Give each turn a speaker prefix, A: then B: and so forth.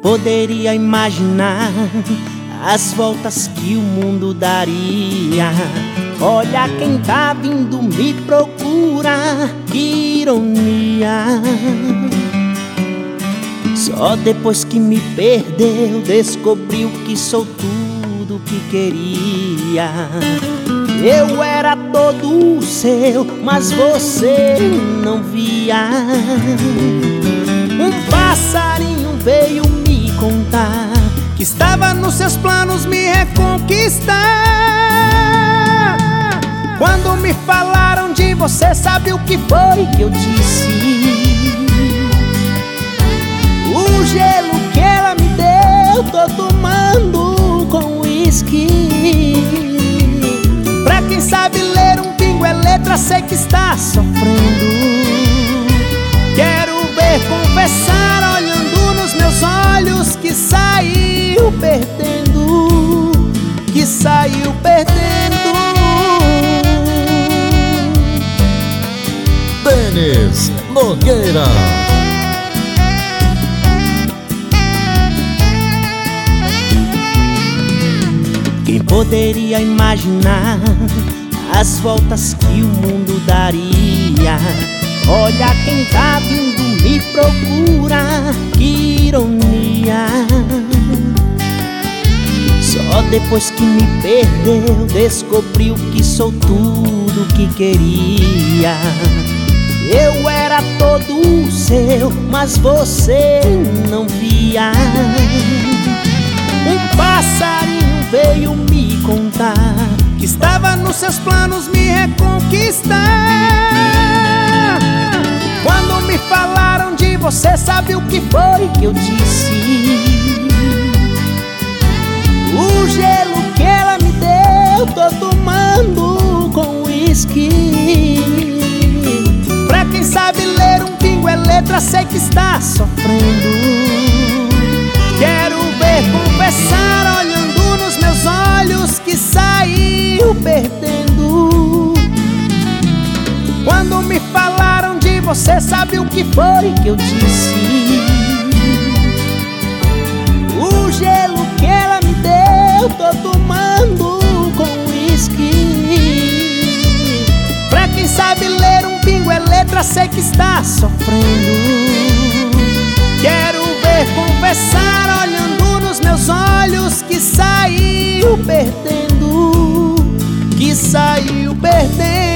A: poderia imaginar as voltas que o mundo daria? Olha quem tá vindo me procura, que ironia. Só depois que me perdeu, descobriu que sou tudo que queria. Eu era todo seu, mas você não via. Um passarinho veio me contar que estava nos seus planos me reconquistar. Quando me falaram de você, sabe o que foi que eu disse? O gelo que ela me deu, tô tomando com uísque. Pra quem sabe ler um pingo é letra, sei que está sofrendo. Quero ver confessar, olhando nos meus olhos, que saiu perdendo, que saiu perdendo.
B: Denis Nogueira.
A: Quem poderia imaginar as voltas que o mundo daria? Olha quem tá vindo me procura, que ironia. Só depois que me perdeu, descobriu que sou tudo que queria. Eu era todo seu, mas você não via. Um passarinho veio me contar que estava nos seus planos me reconquistar. Quando me falaram de você, sabe o que foi que eu disse? O gelo que ela me deu, tô tomando com uísque. Pra quem sabe ler um pingo é letra, sei que está sofrendo. Quero ver confessar, olhando nos meus olhos, que saiu perdendo. Quando me falaram de você, sabe o que foi que eu disse? O gelo que ela me deu, tô tomando com uísque. Pra quem sabe ler um pingo é letra, sei que está sofrendo. Quero ver confessar, olhando nos meus olhos, que saiu perdendo, que saiu perdendo.